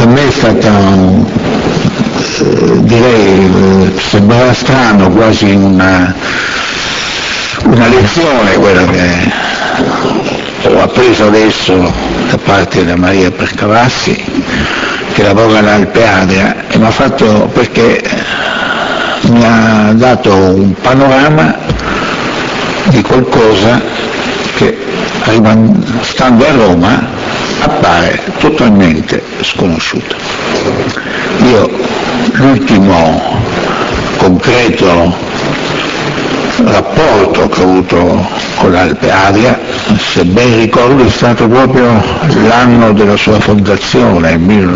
per me è stata, direi, sembrava strano, quasi una lezione quella che ho appreso adesso da parte da Maria Percavassi, che lavora all'Alpe Adria, e mi ha fatto, perché mi ha dato un panorama di qualcosa che, stando a Roma, appare totalmente sconosciuto. Io l'ultimo concreto rapporto che ho avuto con l'Alpe Adria, se ben ricordo, è stato proprio l'anno della sua fondazione, il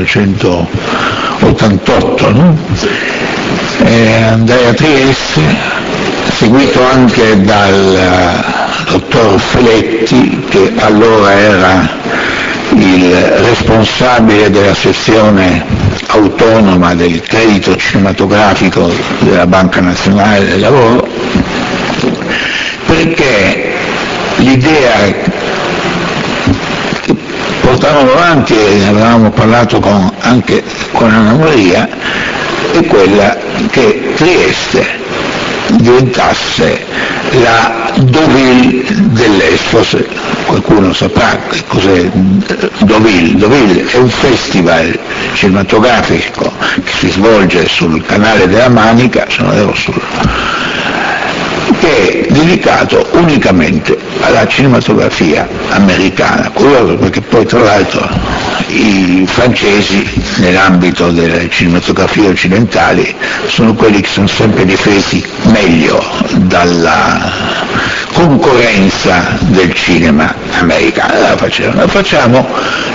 1988, no? Andai a Trieste, seguito anche dal dottor Feletti, che allora era il responsabile della sezione autonoma del credito cinematografico della Banca Nazionale del Lavoro, perché l'idea che portavamo avanti, e ne avevamo parlato anche con Anna Maria, è quella che Trieste diventasse la Deauville dell'Est. Forse qualcuno saprà che cos'è Deauville. Deauville è un festival cinematografico che si svolge sul canale della Manica, che è dedicato unicamente alla cinematografia americana. Curioso, perché poi tra l'altro i francesi nell'ambito delle cinematografie occidentali sono quelli che sono sempre difesi meglio dalla concorrenza del cinema americano. Allora facciamo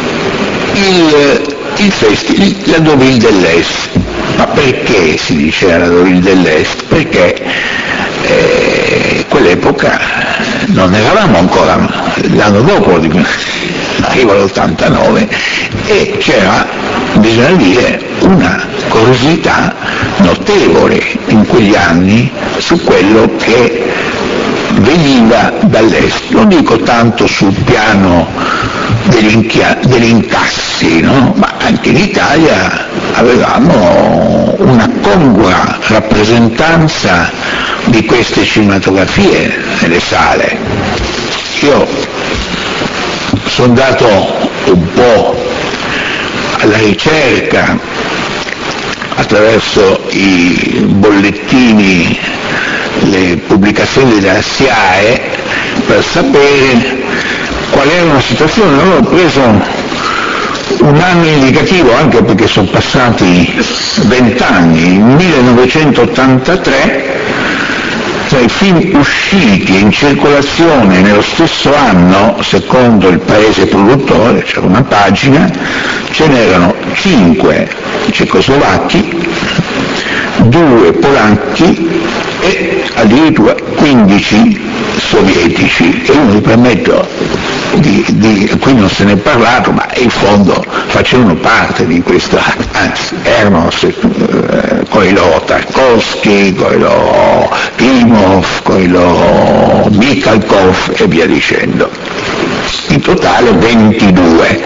la Deauville dell'Est. Ma perché si diceva la Deauville dell'Est? Perché quell'epoca non eravamo ancora, l'anno dopo arriva l'89, e c'era, bisogna dire, una curiosità notevole in quegli anni su quello che veniva dall'est. Non dico tanto sul piano degli incassi, no? Ma anche in Italia avevamo una congrua rappresentanza di queste cinematografie nelle sale. Io sono andato un po' alla ricerca attraverso i bollettini, le pubblicazioni della SIAE, per sapere qual era la situazione. Allora ho preso un anno indicativo, anche perché sono passati 20 anni, il 1983, tra i film usciti in circolazione nello stesso anno, secondo il paese produttore, c'era una pagina, ce n'erano 5 cecoslovacchi, 2 polacchi e addirittura 15 sovietici. E io mi permetto qui non se ne è parlato, ma in fondo facevano parte di questa, anzi erano con i loro Tarkovsky, con i loro Klimov, con i loro Mikhalkov e via dicendo. In totale 22.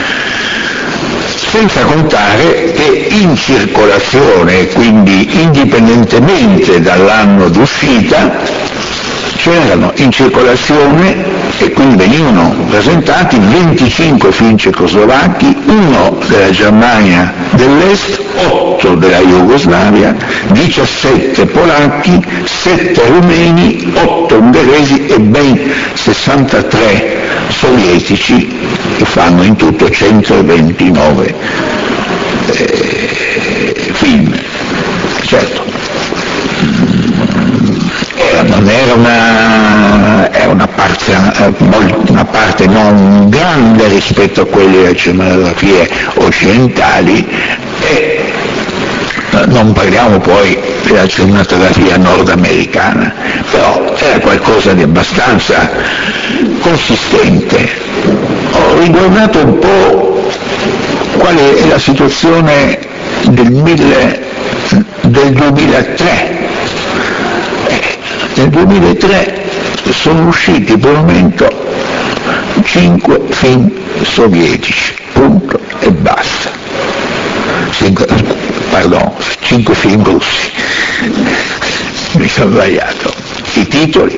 Senza contare che in circolazione, quindi indipendentemente dall'anno d'uscita, c'erano in circolazione, e quindi venivano presentati 25 film cecoslovacchi, 1 della Germania dell'Est, 8 della Jugoslavia, 17 polacchi, 7 rumeni, 8 ungheresi e ben 63 sovietici, che fanno in tutto 129 film. Certo, non era una parte non grande rispetto a quelle delle cinematografie occidentali, e non parliamo poi della cinematografia nordamericana, però era qualcosa di abbastanza consistente. Ho riguardato un po' qual è la situazione del 2003. Nel 2003 sono usciti per il momento 5 film sovietici, punto e basta. pardon, 5 film russi, mi sono sbagliato. I titoli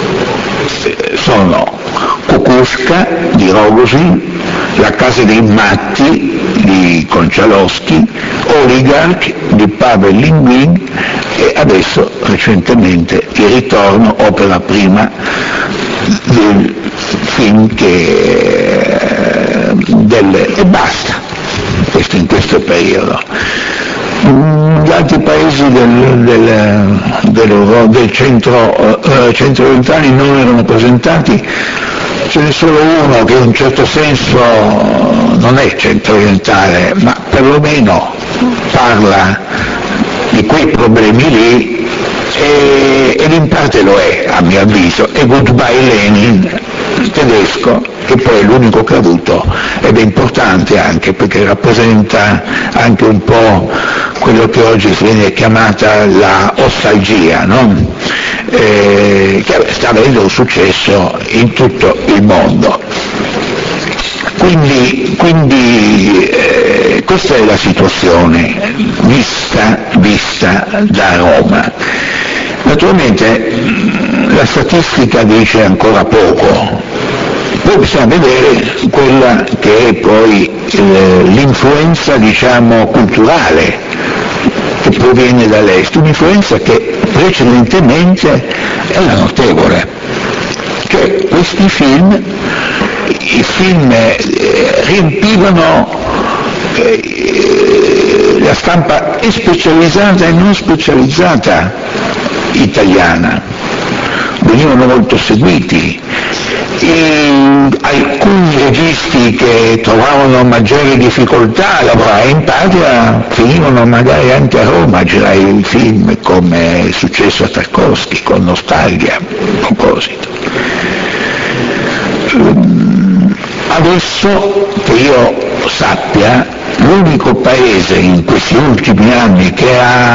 sono Kukushka di Rogozin, La casa dei matti di Konchalovsky, Oligarch di Pavel Linguin e adesso recentemente Il ritorno, opera prima del film e basta, questo in questo periodo. Gli altri paesi del centro orientale non erano presentati, ce n'è solo uno che in un certo senso non è centro orientale, ma perlomeno parla di quei problemi lì ed in parte lo è, a mio avviso, è Goodbye Lenin, tedesco, che poi è l'unico che ha avuto, ed è importante anche perché rappresenta anche un po' quello che oggi viene chiamata la ostalgia, no? Che sta avendo un successo in tutto il mondo. Quindi questa è la situazione vista da Roma. Naturalmente la statistica dice ancora poco, poi bisogna vedere quella che è poi l'influenza, diciamo, culturale che proviene dall'est, un'influenza che precedentemente era notevole, cioè questi film, i film riempivano la stampa specializzata e non specializzata italiana, venivano molto seguiti. Alcuni registi che trovavano maggiori difficoltà a lavorare in patria finivano magari anche a Roma a girare i film, come è successo a Tarkovsky con Nostalgia, a proposito. Adesso che io sappia, l'unico paese in questi ultimi anni che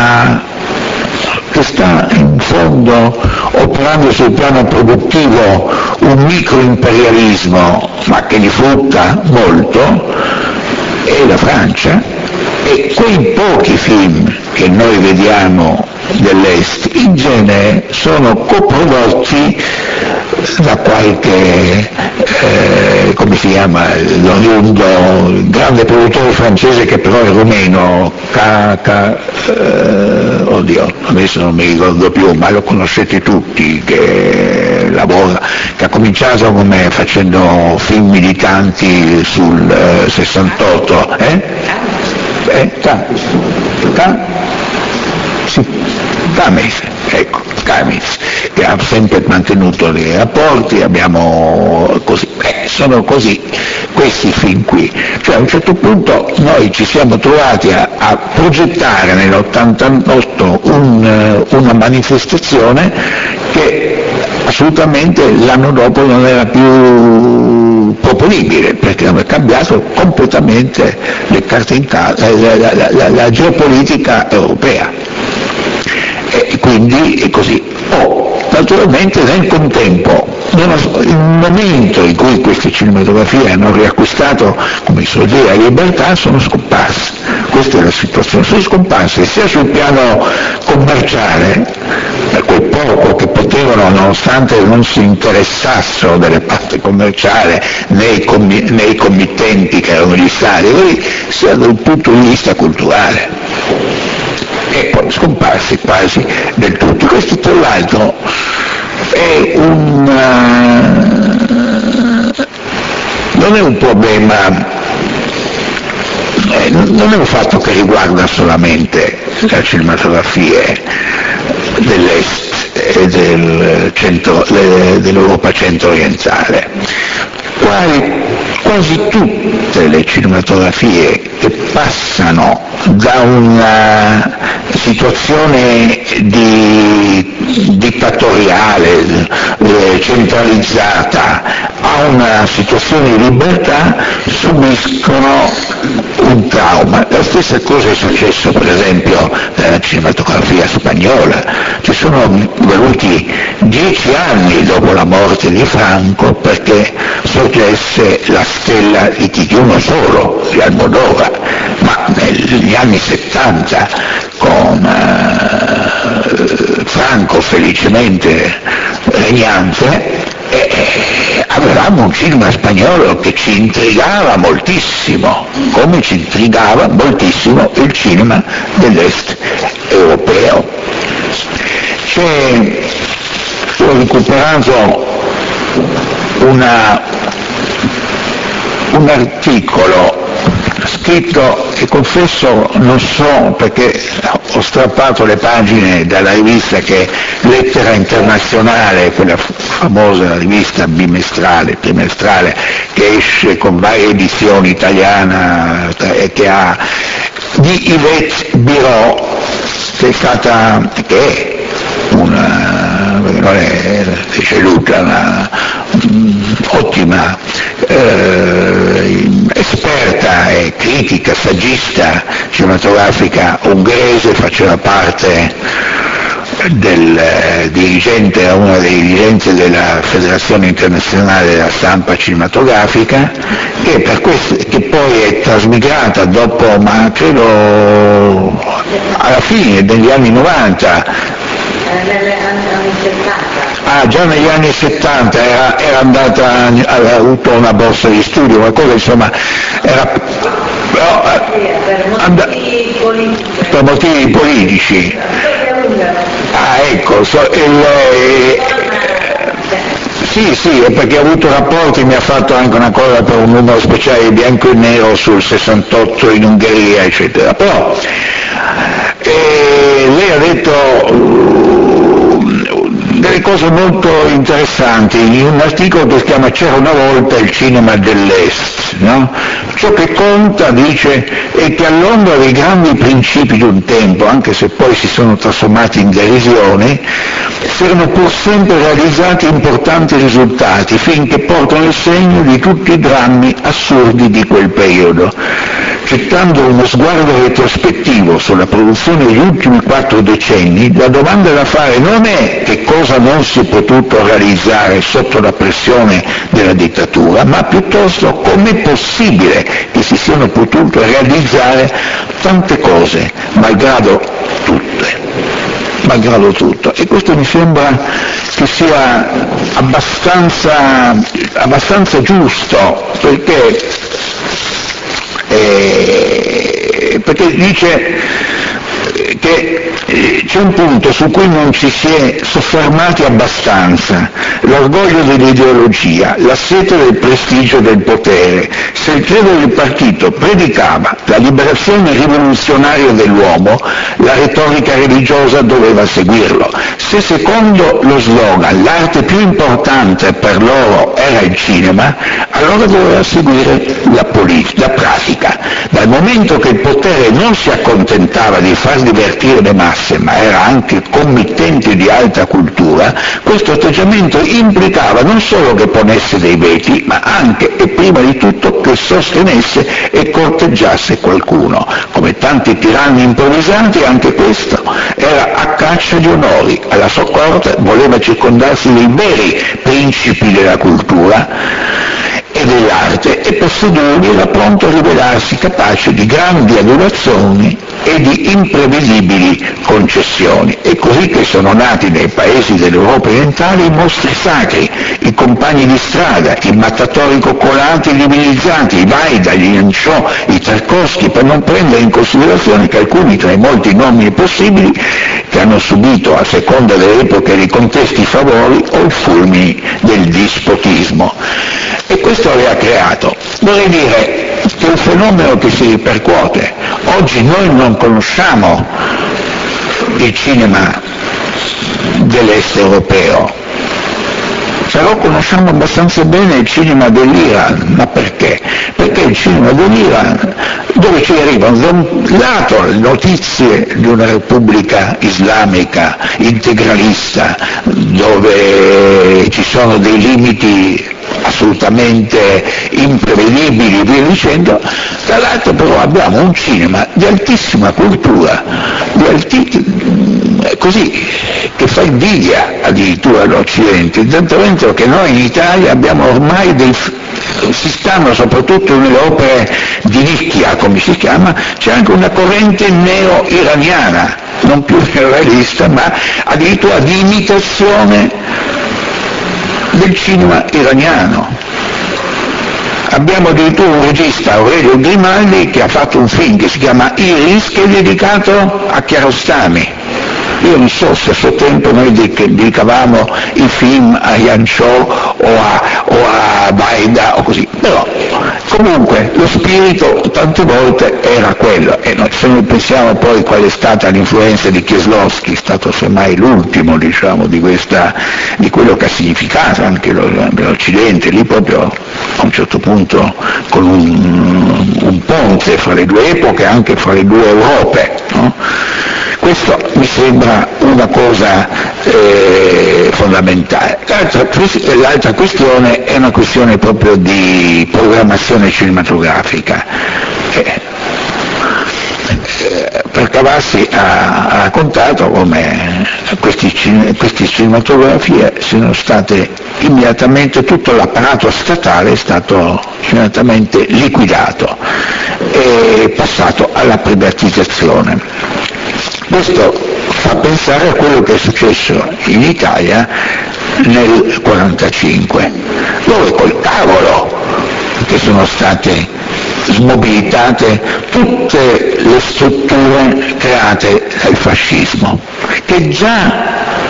sta in fondo operando sul piano produttivo un microimperialismo, ma che li frutta molto, è la Francia, e quei pochi film che noi vediamo dell'Est in genere sono coprodotti da qualche, come si chiama, il grande produttore francese che però è rumeno, oddio, adesso non mi ricordo più, ma lo conoscete tutti, che lavora, che ha cominciato come facendo film militanti sul 68, Kamitz, che ha sempre mantenuto dei rapporti, abbiamo così, sono così questi film qui, cioè a un certo punto noi ci siamo trovati a progettare nell'88 una manifestazione che assolutamente l'anno dopo non era più proponibile, perché aveva cambiato completamente le carte in casa, la geopolitica europea. E quindi è così. Naturalmente nel contempo, il momento in cui queste cinematografie hanno riacquistato, come si suol dire, la libertà, sono scomparse. Questa è la situazione, sono scomparse sia sul piano commerciale, per quel poco che potevano, nonostante non si interessassero delle parti commerciali nei committenti che erano gli stati, sia dal punto di vista culturale. E poi scomparsi quasi del tutto. Questo tra l'altro è non è un problema, non è un fatto che riguarda solamente le cinematografie dell'Est e dell'Europa centro-orientale. Quasi tutte le cinematografie che passano da una situazione dittatoriale, centralizzata, a una situazione di libertà subiscono un trauma. La stessa cosa è successo per esempio nella cinematografia spagnola. Ci sono voluti 10 anni dopo la morte di Franco perché sorgesse la stella di uno solo, di Almodóvar, ma negli anni 70 con Franco felicemente regnante, avevamo un cinema spagnolo che ci intrigava moltissimo, come ci intrigava moltissimo il cinema dell'est europeo. Ho recuperato un articolo scritto, e confesso non so perché ho strappato le pagine dalla rivista che Lettera Internazionale, quella famosa rivista bimestrale, trimestrale, che esce con varie edizioni, italiana, e che ha di Yvette Biraud, che è una ottima esperta e critica, saggista cinematografica ungherese, faceva parte una dei dirigenti della Federazione Internazionale della Stampa Cinematografica, che poi è trasmigrata dopo, ma credo alla fine degli anni 90, già negli anni 70 era andata, aveva avuto una borsa di studio, qualcosa, insomma, per motivi politici. Ecco, sì, perché ha avuto rapporti, mi ha fatto anche una cosa per un numero speciale bianco e nero sul 68 in Ungheria, eccetera. Però lei ha detto delle cose molto interessanti in un articolo che si chiama C'era una volta il cinema dell'Est, no? Ciò che conta, dice, è che all'ombra dei grandi principi di un tempo, anche se poi si sono trasformati in derisione, si erano pur sempre realizzati importanti risultati, finché portano il segno di tutti i drammi assurdi di quel periodo. Gettando uno sguardo retrospettivo sulla produzione degli ultimi 4 decenni, la domanda da fare non è che cosa non si è potuto realizzare sotto la pressione della dittatura, ma piuttosto com'è possibile che si siano potute realizzare tante cose, malgrado tutto. E questo mi sembra che sia abbastanza giusto, perché dice che c'è un punto su cui non ci si è soffermati abbastanza: l'orgoglio dell'ideologia, la sete del prestigio del potere. Se il credo del partito predicava la liberazione rivoluzionaria dell'uomo, la retorica religiosa doveva seguirlo. Se secondo lo slogan l'arte più importante per loro era il cinema, allora doveva seguire la pratica. Dal momento che il potere non si accontentava di far divertire le masse, ma era anche committente di alta cultura, questo atteggiamento implicava non solo che ponesse dei veti, ma anche e prima di tutto che sostenesse e corteggiasse qualcuno. Come tanti tiranni improvvisanti, anche questo era a caccia di onori. Alla sua corte voleva circondarsi dei veri principi della cultura e dell'arte, e per sedurli era pronto a rivelarsi capace di grandi adulazioni e di imprevedibili concessioni. È così che sono nati nei paesi dell'Europa orientale i mostri sacri, i compagni di strada, i mattatori coccolati e divinizzati, i Vaida, gli Janshò, i Tarkovsky, per non prendere in considerazione che alcuni tra i molti nomi possibili che hanno subito, a seconda delle epoche e dei contesti, i favori o i fulmini del dispotismo. E questo aveva creato, vorrei dire, che è un fenomeno che si ripercuote. Oggi noi non conosciamo il cinema dell'est europeo, però conosciamo abbastanza bene il cinema dell'Iran. Ma perché? Perché il cinema dell'Iran, dove ci arrivano da un lato le notizie di una repubblica islamica integralista, dove ci sono dei limiti assolutamente imprevedibili e via dicendo, dall'altro però abbiamo un cinema di altissima cultura, così, che fa invidia addirittura all'Occidente, tanto vero che noi in Italia abbiamo ormai si stanno soprattutto nelle opere di nicchia, come si chiama, c'è anche una corrente neo-iraniana, non più realista, ma addirittura di imitazione del cinema iraniano. Abbiamo addirittura un regista, Aurelio Grimaldi, che ha fatto un film che si chiama Iris, che è dedicato a Kiarostami. Io non so se a suo tempo noi dedicavamo i film a Ian Shaw o a Baida o così, però comunque lo spirito tante volte era quello, e se noi pensiamo poi qual è stata l'influenza di Kieslowski, è stato semmai l'ultimo, diciamo, di quello che ha significato anche l'Occidente, lì proprio a un certo punto con un ponte fra le due epoche, anche fra le due Europe, no? Questo mi sembra una cosa fondamentale. L'altra questione è una questione proprio di programmazione cinematografica. Percavassi ha raccontato come queste cinematografie siano state immediatamente, tutto l'apparato statale è stato immediatamente liquidato e passato alla privatizzazione. Questo fa pensare a quello che è successo in Italia nel 1945, dove col cavolo che sono state smobilitate tutte le strutture create dal fascismo, che già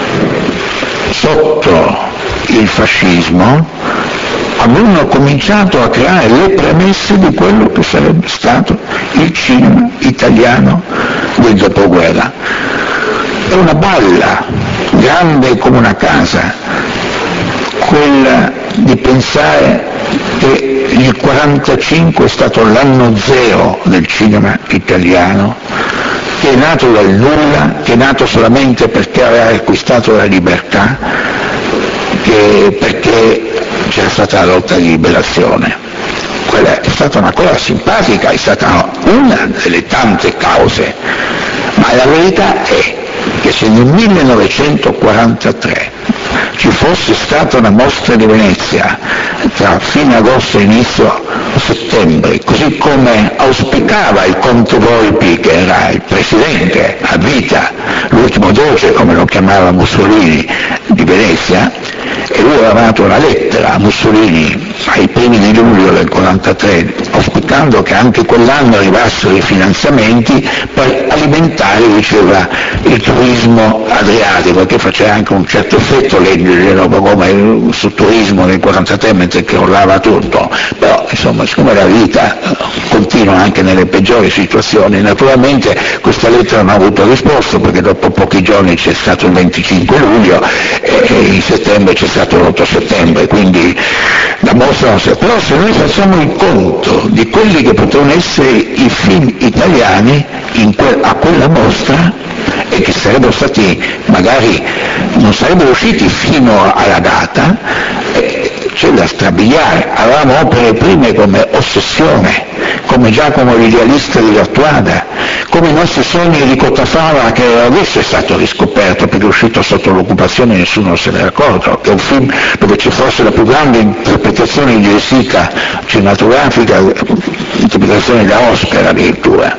sotto il fascismo avevano cominciato a creare le premesse di quello che sarebbe stato il cinema italiano del dopoguerra. È una balla grande come una casa quella di pensare che il 1945 è stato l'anno zero del cinema italiano, che è nato dal nulla, che è nato solamente perché aveva acquistato la libertà, perché c'era stata la lotta di liberazione. Quella è stata una cosa simpatica, è stata una delle tante cause, ma la verità è che se nel 1943 ci fosse stata una mostra di Venezia tra fine agosto e inizio settembre, così come auspicava il Conte Volpi, che era il presidente a vita, l'ultimo doge come lo chiamava Mussolini di Venezia, e lui aveva mandato una lettera a Mussolini ai primi di luglio del 1943 auspicando che anche quell'anno arrivassero i finanziamenti per alimentare, diceva, il turismo adriatico, perché faceva anche un certo effetto leggere come sul turismo nel 1943 mentre crollava tutto, però insomma siccome la vita continua anche nelle peggiori situazioni, naturalmente questa lettera non ha avuto risposta, perché dopo pochi giorni c'è stato il 25 luglio e in settembre c'è stato l'8 settembre, quindi la mostra non c'è. Però se noi facciamo il conto di quelli che potevano essere i film italiani a quella mostra, e che sarebbero stati, magari non sarebbero usciti fino alla data, c'è da strabiliare. Avevamo opere prime come Ossessione, come Giacomo l'idealista di Lattuada, come I nostri sogni di Cottafava, che adesso è stato riscoperto perché è uscito sotto l'occupazione e nessuno se ne è accorto, che è un film dove ci fosse la più grande interpretazione di Sica cinematografica, interpretazione da Oscar addirittura.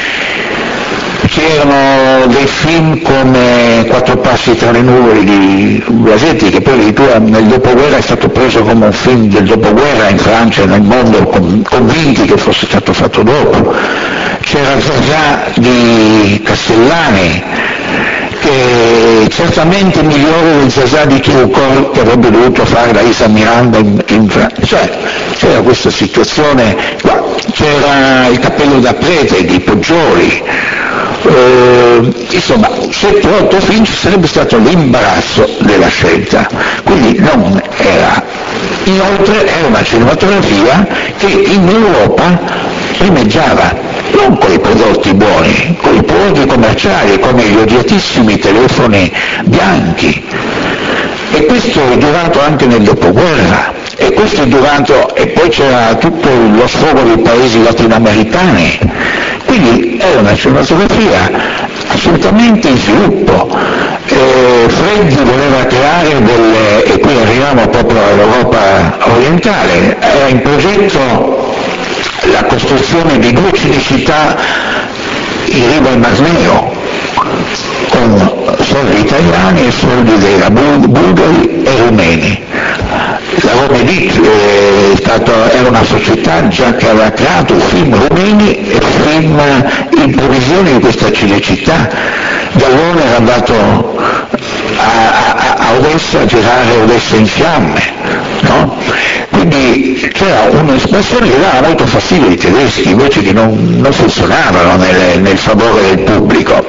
C'erano dei film come Quattro passi tra le nuvole di Blasetti, che poi addirittura nel dopoguerra è stato preso come un film del dopoguerra in Francia e nel mondo, convinti che fosse stato fatto dopo. C'era Zazà di Castellani, che certamente migliore del Zazà di Trucco, che avrebbe dovuto fare la Isa Miranda in Francia. Cioè, c'era questa situazione qua. C'era Il cappello da prete di Poggioli. Insomma, 7-8 film ci sarebbe stato l'imbarazzo della scelta, quindi non era. Inoltre era una cinematografia che in Europa primeggiava non con i prodotti buoni, con i prodotti commerciali, come gli odiatissimi telefoni bianchi. E questo è durato anche nel dopoguerra. e poi c'era tutto lo sfogo dei paesi latinoamericani, quindi era una cinematografia assolutamente in sviluppo. Freddi voleva creare e qui arriviamo proprio all'Europa orientale, era in progetto la costruzione di 2 cinecittà in riva al Mar Nero, con soldi italiani e soldi bulgari e rumeni. La Romelit era una società già che aveva creato film rumeni e film in previsione di questa cinecittà. Gallone era andato a Odessa a girare Odessa in fiamme, no? Quindi c'era un'espressione che dava molto fastidio ai tedeschi, invece che non funzionavano nel favore del pubblico.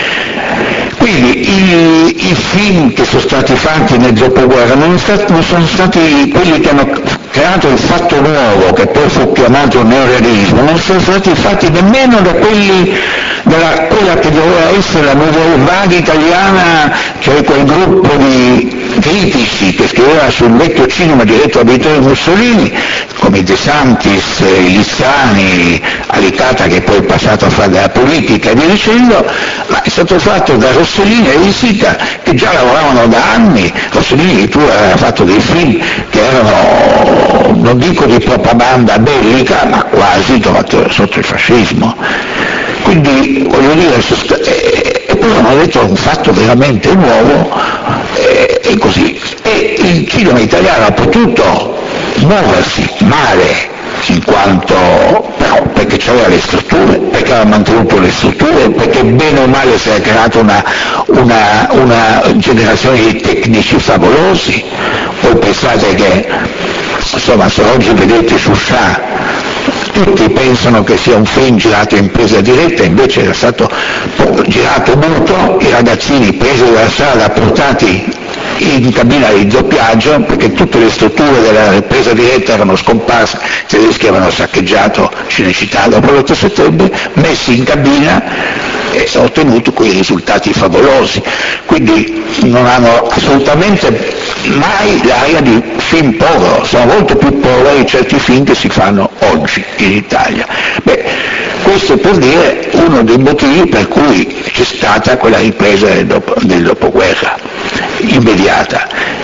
Quindi i film che sono stati fatti nel dopoguerra non sono stati quelli che hanno creato il fatto nuovo, che poi fu chiamato neorealismo, non sono stati fatti nemmeno da quella che doveva essere la Nouvelle Vague italiana, cioè quel gruppo di critici che scriveva sul vecchio cinema diretto da Vittorio Mussolini, come De Santis, Lizzani, Alicata, che poi è passato a fare della politica e via dicendo, ma è stato fatto da Rossellini e Risita, che già lavoravano da anni. Rossellini pure aveva fatto dei film che erano, non dico di propaganda bellica, ma quasi sotto il fascismo. Quindi voglio dire, e poi hanno detto un fatto veramente nuovo, e così. E il cinema italiano ha potuto muoversi male, in quanto però perché c'aveva le strutture, perché aveva mantenuto le strutture, perché bene o male si è creata una generazione di tecnici favolosi. Voi pensate che, insomma, se oggi vedete Shusha, tutti pensano che sia un film girato in presa diretta, invece era stato girato muto, i ragazzini presi dalla strada portati in cabina di doppiaggio, perché tutte le strutture della presa diretta erano scomparse, i tedeschi avevano saccheggiato Cinecittà dopo l'8 settembre, messi in cabina e sono ottenuti quei risultati favolosi. Quindi non hanno assolutamente mai l'aria di film povero, sono molto più poveri certi film che si fanno oggi in Italia. Questo per dire uno dei motivi per cui c'è stata quella ripresa del dopoguerra immediata.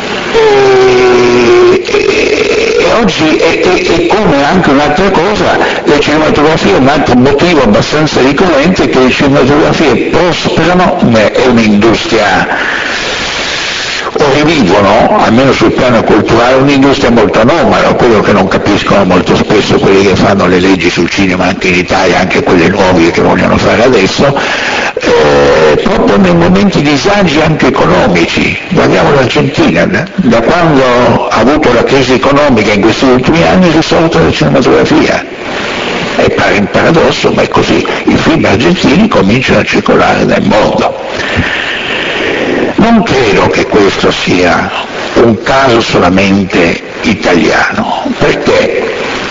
E oggi è come anche un'altra cosa, le cinematografie, un altro motivo abbastanza ricorrente è che le cinematografie prosperano, è un'industria, o rivivono, almeno sul piano culturale, un'industria molto anomala, quello che non capiscono molto spesso quelli che fanno le leggi sul cinema anche in Italia, anche quelle nuove che vogliono fare adesso, proprio nei momenti di disagi anche economici. Guardiamo l'Argentina, da quando ha avuto la crisi economica in questi ultimi anni è risolta la cinematografia. E pare un paradosso, ma è così, i film argentini cominciano a circolare nel mondo. Non credo che questo sia un caso solamente italiano, perché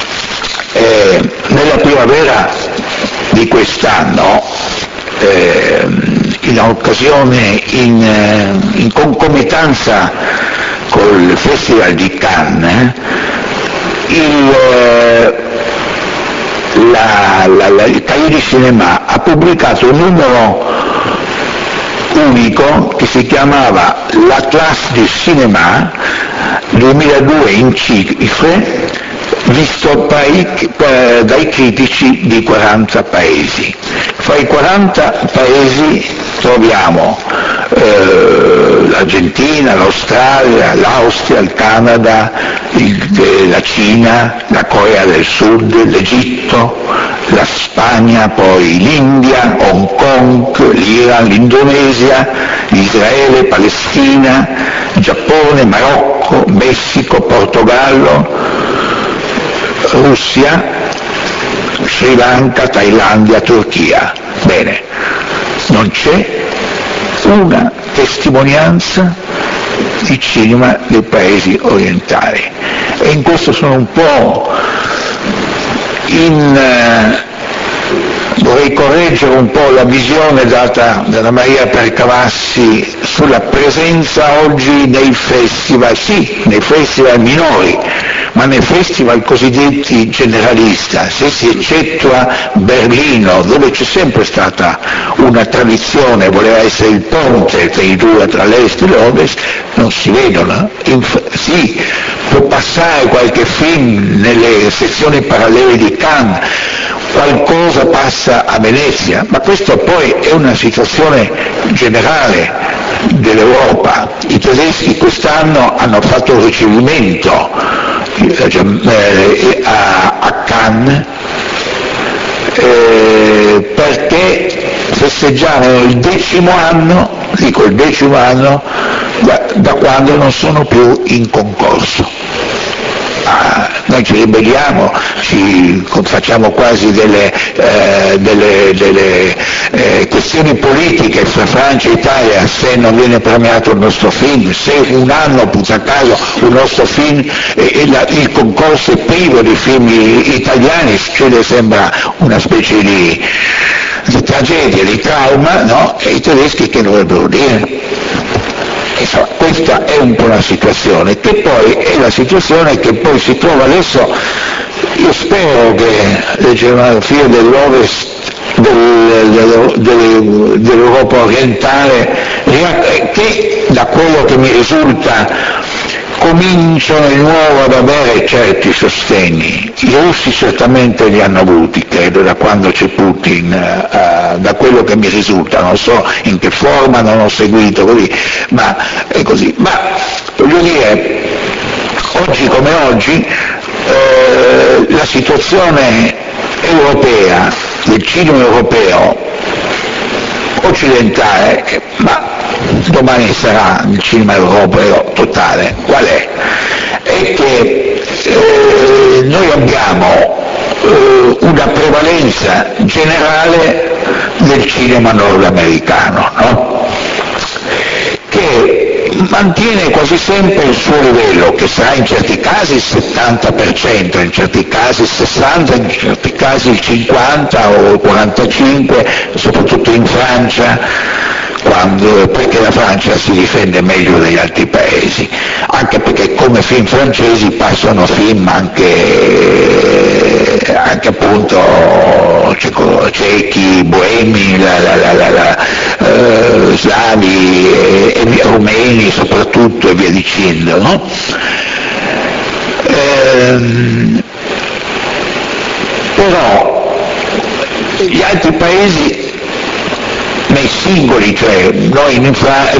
nella primavera di quest'anno, in occasione, in concomitanza col Festival di Cannes, il Cahiers du Cinéma ha pubblicato un numero unico che si chiamava l'Atlas du Cinéma 2002 in cifre, visto dai critici di 40 paesi. Fra i 40 paesi troviamo l'Argentina, l'Australia, l'Austria, il Canada, la Cina, la Corea del Sud, l'Egitto, la Spagna, poi l'India, Hong Kong, l'Iran, l'Indonesia, Israele, Palestina, Giappone, Marocco, Messico, Portogallo, Russia, Sri Lanka, Thailandia, Turchia. Bene, non c'è una testimonianza di cinema dei paesi orientali, e in questo sono un po' vorrei correggere un po' la visione data da Maria Percavassi sulla presenza oggi nei festival, sì, nei festival minori, ma nei festival cosiddetti generalista, se si eccettua Berlino, dove c'è sempre stata una tradizione, voleva essere il ponte tra l'est e l'ovest, non si vedono. Sì, può passare qualche film nelle sezioni parallele di Cannes, qualcosa passa a Venezia, ma questa poi è una situazione generale dell'Europa. I tedeschi quest'anno hanno fatto un ricevimento a Cannes perché festeggiavano il 10° anno, dico il 10° anno, da quando non sono più in concorso. Noi ci ribelliamo, facciamo quasi delle questioni politiche fra Francia e Italia se non viene premiato il nostro film, se un anno puzza a caso un nostro film il concorso è privo di film italiani, sembra una specie di tragedia, di trauma, no? E i tedeschi che dovrebbero dire? Insomma, questa è un po' la situazione, che poi è la situazione che poi si trova adesso. Io spero che le geografie dell'Ovest, dell'Europa orientale, che da quello che mi risulta cominciano di nuovo ad avere certi sostegni. I russi certamente li hanno avuti, credo, da quando c'è Putin, da quello che mi risulta, non so in che forma, non ho seguito così, ma è così. Ma voglio dire, oggi come oggi la situazione europea, del cinema europeo occidentale, ma domani sarà il cinema europeo totale, qual è? È che noi abbiamo una prevalenza generale del cinema nordamericano, no? Che mantiene quasi sempre il suo livello, che sarà in certi casi il 70%, in certi casi il 60%, in certi casi il 50% o il 45%, soprattutto in Francia, perché la Francia si difende meglio degli altri paesi, anche perché come film francesi passano film anche appunto cechi, boemi, slavi, rumeni soprattutto e via dicendo, no? Però gli altri paesi, nei singoli, cioè noi in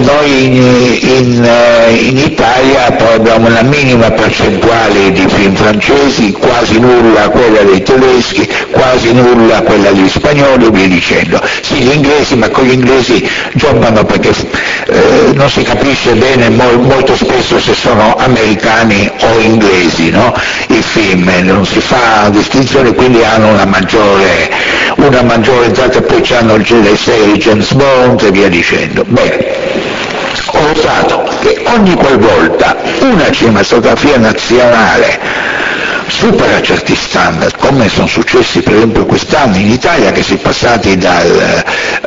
Italia poi abbiamo una minima percentuale di film francesi, quasi nulla quella dei tedeschi, quasi nulla quella degli spagnoli e via dicendo. Sì, gli inglesi, ma con gli inglesi giocano perché non si capisce bene molto spesso se sono americani o inglesi, no? I film, non si fa distinzione, quindi hanno una maggiore entrata, poi hanno le serie James Bond e via dicendo. Bene, ho notato che ogni qualvolta una cinematografia nazionale supera certi standard, come sono successi per esempio quest'anno in Italia, che si è passati dal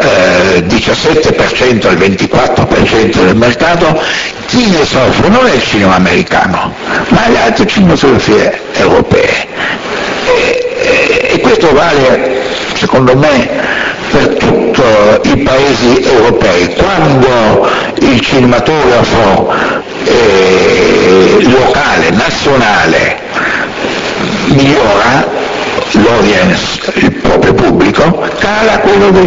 17% al 24% del mercato, chi ne soffre non è il cinema americano, ma le altre cinematografie europee. E questo vale, secondo me, per tutti i paesi europei. Quando il cinematografo locale, nazionale, migliora l'audience, il proprio pubblico, cala quello del